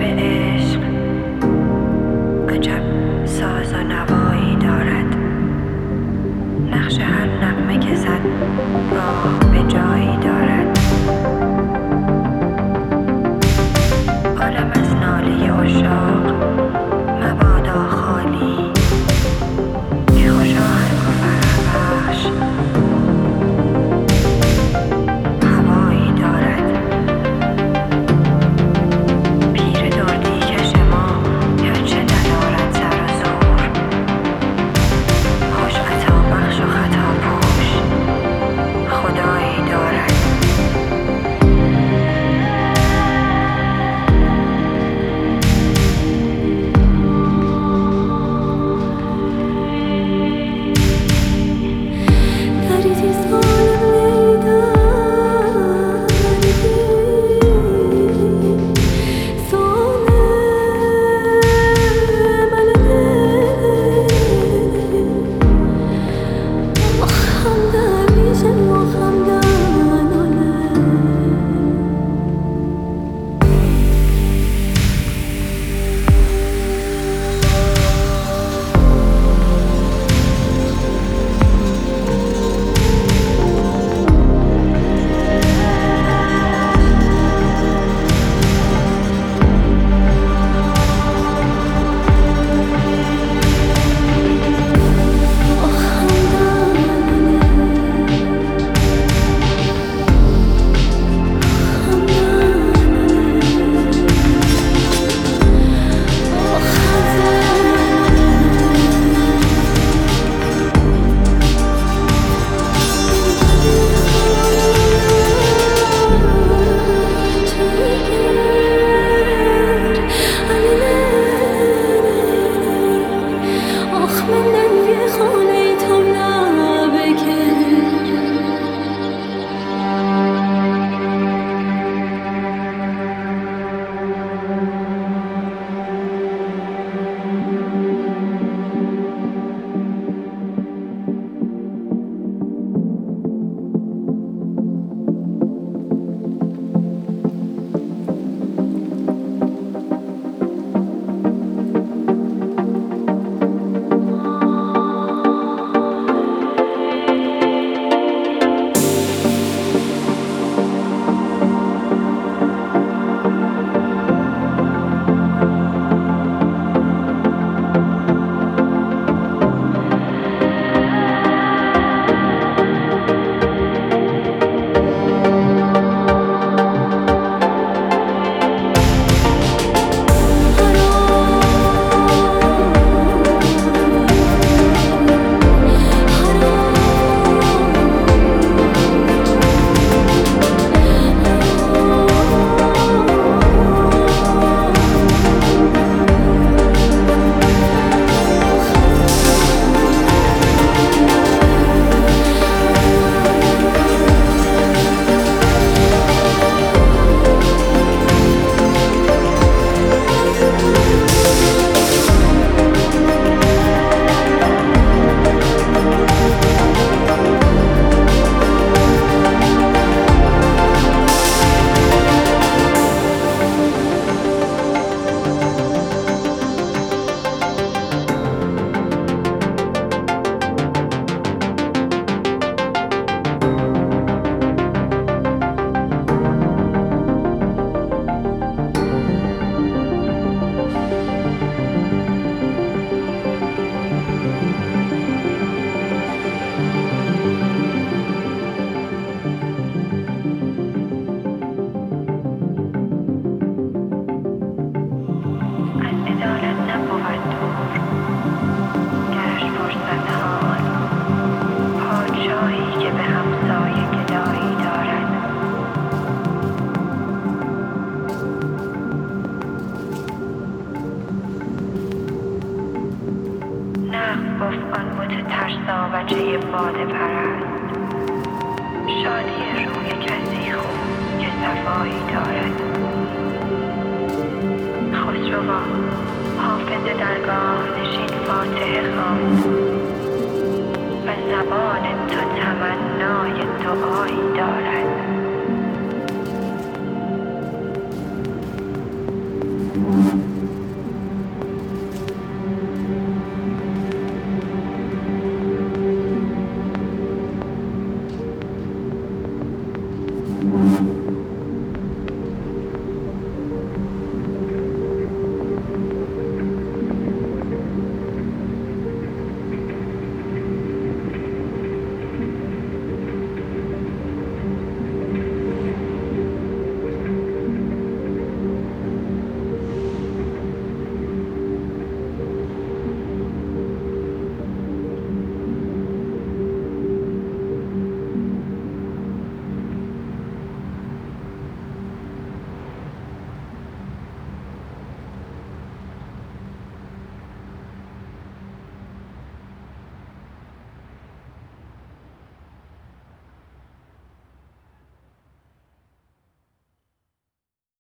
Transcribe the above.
عشق عجب ساز و نوایی دارد. نقش هر نغمه که زد راه به جایی دارد. عالم از ناله عشاق مبادا خالی، که خوشا هنگ و فرح بخش هوایی دارد. پیر دردی کش ما گرچه ندارد سر و زور، خوش عطا بخش و خطا پوش خدایی دارد. گفت آن بت ترسا بچه باده پرست، شادی روی کسی خوب که صفایی دارد. خسروا حافظ درگاه نشین فاتحه خواند و زبان تو تمنای دعایی دارد.